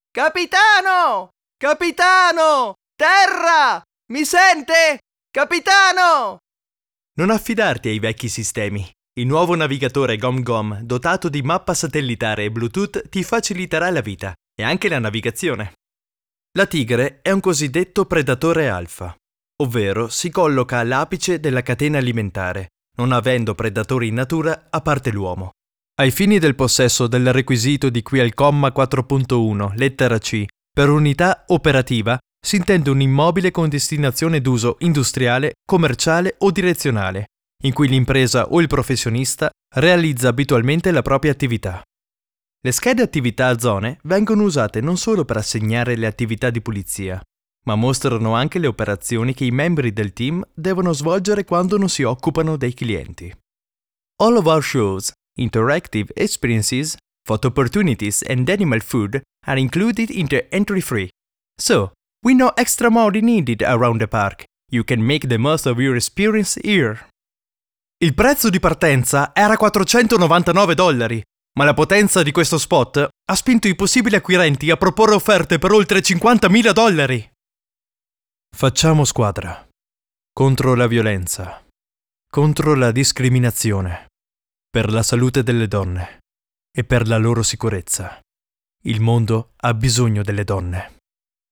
Capitano! Capitano! Terra! Mi sente? Capitano! Non affidarti ai vecchi sistemi. Il nuovo navigatore GomGom, dotato di mappa satellitare e Bluetooth, ti faciliterà la vita e anche la navigazione. La tigre è un cosiddetto predatore alfa, ovvero si colloca all'apice della catena alimentare, non avendo predatori in natura a parte l'uomo. Ai fini del possesso del requisito di cui al comma 4.1, lettera C, per unità operativa si intende un immobile con destinazione d'uso industriale, commerciale o direzionale, in cui l'impresa o il professionista realizza abitualmente la propria attività. Le schede attività a zone vengono usate non solo per assegnare le attività di pulizia, ma mostrano anche le operazioni che i membri del team devono svolgere quando non si occupano dei clienti. All of our shows, interactive experiences, photo opportunities and animal food are included in the entry free. So, with no extra money needed around the park, you can make the most of your experience here. Il prezzo di partenza era $499, ma la potenza di questo spot ha spinto i possibili acquirenti a proporre offerte per oltre $50.000. Facciamo squadra. Contro la violenza. Contro la discriminazione. Per la salute delle donne. E per la loro sicurezza. Il mondo ha bisogno delle donne.